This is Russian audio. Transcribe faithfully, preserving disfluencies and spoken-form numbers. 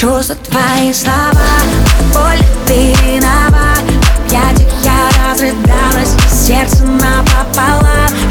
чувства твои слова. Боль, ты виноват. В объятиях я разрыдалась, и сердце напополам.